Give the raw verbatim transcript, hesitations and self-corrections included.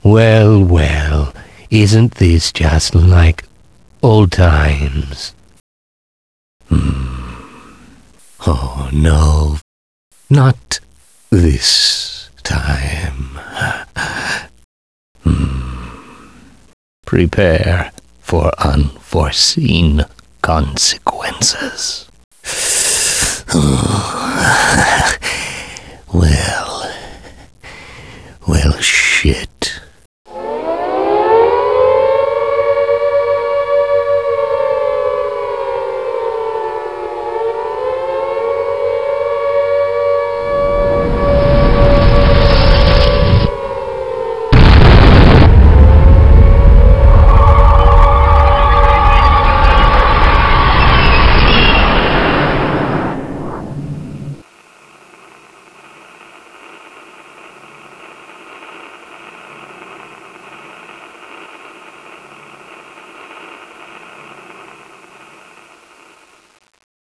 Well, well, isn't this just like old times? Hmm. Oh, no, not this time. Hmm. Prepare for unforeseen consequences. Well, well, shit.